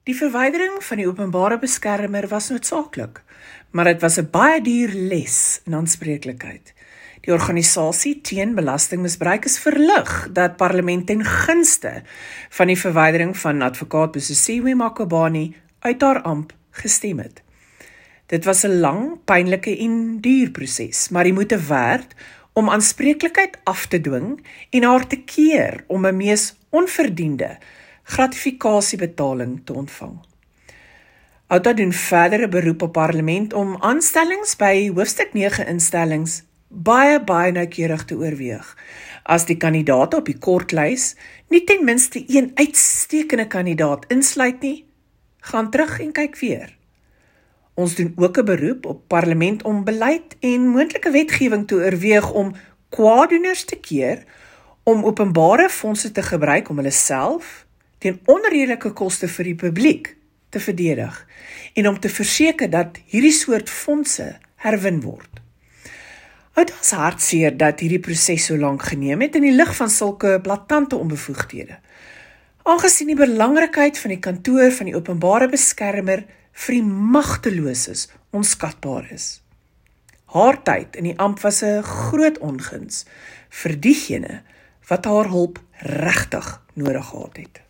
Die verwydering van die openbare beskermer was noodsaaklik, maar dit was 'n baie duur les in aanspreeklikheid. Die organisasie teen belastingmisbruik is verlig dat parlement ten gunste van die verwydering van advokaat Busisiwe Mkhwebane uit haar amp gestem het. Dit was 'n lang, pynlike en duur proses, maar die moeite werd om aanspreeklikheid af te dwing en haar te keer om 'n mees onverdiende gratifikasiebetaling te ontvang. Outa doen verdere beroep op parlement om aanstellings by hoofstuk 9 instellings baie noukeurig te oorweeg. As die kandidaate op die kortlys nie ten minste een uitstekende kandidaat insluit nie, gaan terug en kyk weer. Ons doen ook 'n beroep op parlement om beleid en moontlike wetgewing te oorweeg om kwaadoeners te keer om openbare fondse te gebruik om hulle self teen onredelike koste vir die publiek te verdedig en om te verseker dat hierdie soort fondse herwin word. Outa is hartseer dat hierdie proses so lank geneem het in die lig van sulke blaatante onbevoegdhede. Aangesien die belangrikheid van die kantoor van die openbare beskermer vir die magteloses onskatbaar is. Haar tyd in die amp was 'n groot onguns vir diegene wat haar hulp regtig nodig gehad het.